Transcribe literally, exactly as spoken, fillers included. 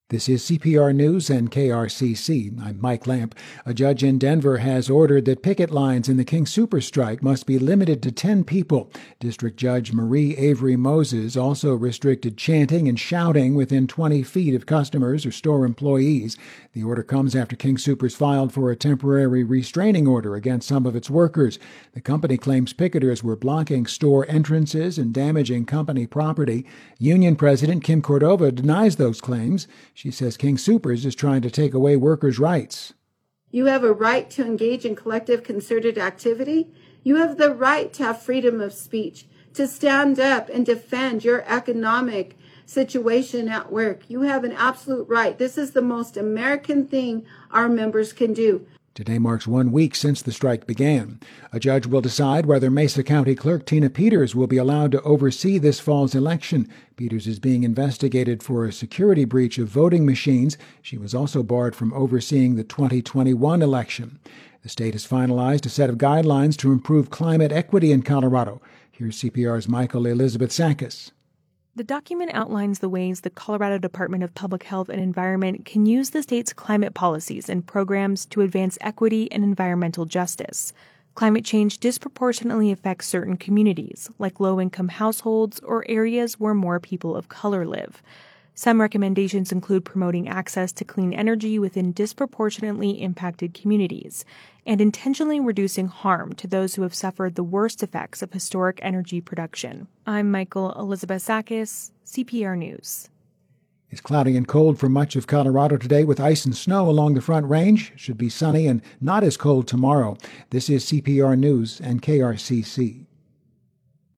This is C P R News and K R C C. I'm Mike Lamp. A judge in Denver has ordered that picket lines in the King Soopers strike must be limited to ten people. District Judge Marie Avery Moses also restricted chanting and shouting within twenty feet of customers or store employees. The order comes after King Soopers filed for a temporary restraining order against some of its workers. The company claims picketers were blocking store entrances and damaging company property. Union President Kim Cordova denies those claims. She says King Soopers is trying to take away workers' rights. You have a right to engage in collective concerted activity. You have the right to have freedom of speech, to stand up and defend your economic situation at work. You have an absolute right. This is the most American thing our members can do. Today marks one week since the strike began. A judge will decide whether Mesa County Clerk Tina Peters will be allowed to oversee this fall's election. Peters is being investigated for a security breach of voting machines. She was also barred from overseeing the twenty twenty-one election. The state has finalized a set of guidelines to improve climate equity in Colorado. Here's C P R's Michael Elizabeth Sakis. The document outlines the ways the Colorado Department of Public Health and Environment can use the state's climate policies and programs to advance equity and environmental justice. Climate change disproportionately affects certain communities, like low-income households or areas where more people of color live. Some recommendations include promoting access to clean energy within disproportionately impacted communities and intentionally reducing harm to those who have suffered the worst effects of historic energy production. I'm Michael Elizabeth Sakis, C P R News. It's cloudy and cold for much of Colorado today with ice and snow along the Front Range. It should be sunny and not as cold tomorrow. This is C P R News and K R C C.